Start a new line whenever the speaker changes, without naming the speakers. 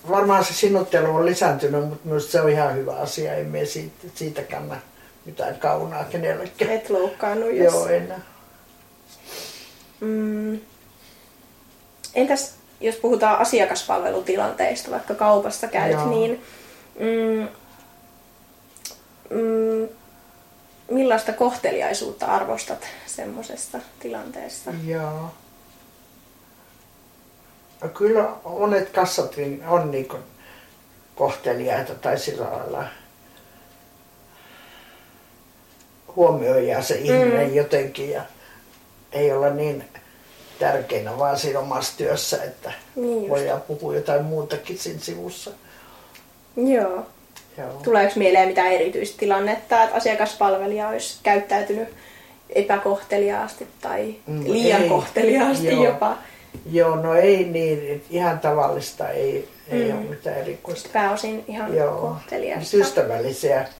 varmaan se sinuttelu on lisääntynyt, mutta minusta se on ihan hyvä asia. Ei me siitä kanna mitään kaunaa kenellekään.
Et loukkaannut, jos...
Joo, en.
Entäs jos puhutaan asiakaspalvelutilanteista, vaikka kaupassa käyt,
Joo.
niin millaista kohteliaisuutta arvostat semmoisessa tilanteessa?
Joo. No kyllä monet kassatkin on niin kohteliaita tai sillä lailla huomioidaan se ihminen jotenkin ja ei olla niin tärkeinä vaan siinä omassa työssä, että
Niin
voidaan puhua jotain muutakin siinä sivussa.
Joo.
Joo.
Tuleeko mieleen mitään erityistä tilannetta, että asiakaspalvelija olisi käyttäytynyt epäkohteliaasti tai liian
ei.
kohteliaasti
Joo.
jopa?
Joo, no ei niin, ihan tavallista, ei ole mitään erikoista.
Pääosin ihan kohteliasta.
Ystävällisiä